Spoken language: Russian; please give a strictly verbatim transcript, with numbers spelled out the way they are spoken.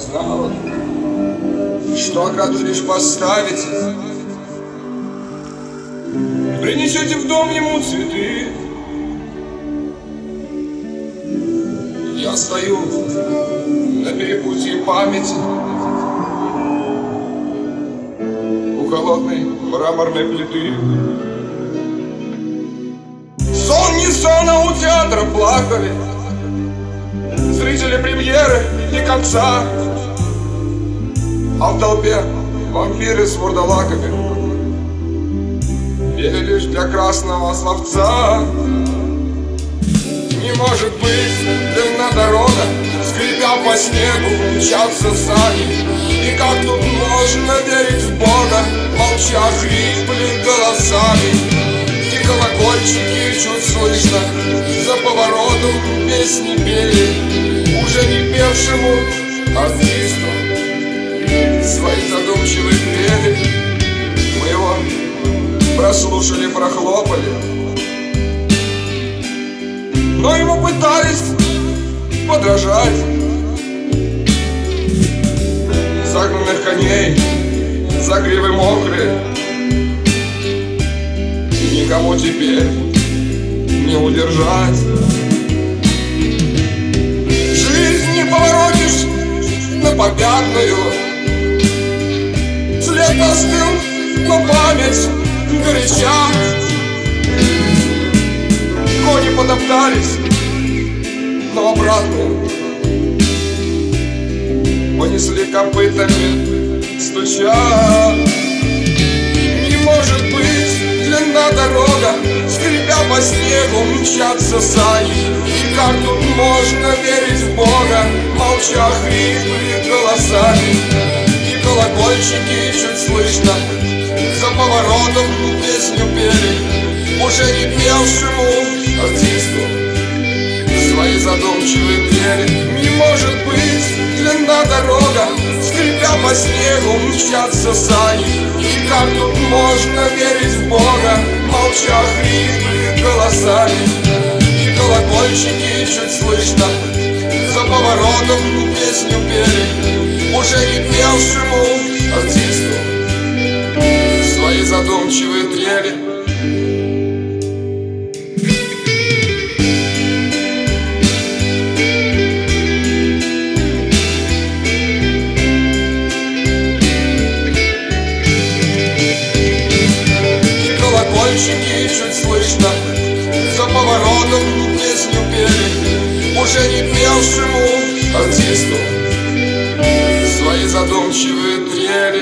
знала, что ограду лишь поставить. Принесете в дом ему цветы. Я стою на перепутье памяти у холодной мраморной плиты. Сон не сон, а у театра плакали зрители премьеры и конца, а в толпе вампиры с вурдалаками пели лишь для красного словца. Не может быть длинна дорога, скрипя по снегу мчатся сани. И как тут можно верить в Бога, молча хриплыми голосами? И колокольчики чуть слышно за поворотом песни пели уже не певшему артисту свои задумчивые трели. Мы его прослушали, прохлопали, но ему пытались подражать. Загнанных коней за гривы мокрые, никому теперь не удержать. Жизнь не поворотишь на попятную, след остыл, но память горяча. Кони потоптались, но обратно понесли копытами, стуча. Не может быть длинна дорога, скрипя по снегу мчатся сани. И как тут можно верить в Бога, молча хриплыми голосами? И колокольчики чуть слышно за поворотом песню пели уже не певшему артисту свои задумчивые трели. Не может быть длинна дорога, скрипя по снегу мчатся сани. И как тут можно верить в Бога, молча хриплыми голосами? И колокольчики чуть слышно за поворотом песню пели уже не певшему артисту свои задумчивые трели. Колокольчики чуть слышно за поворотом песню пели уже не певшему артисту свои задумчивые трели.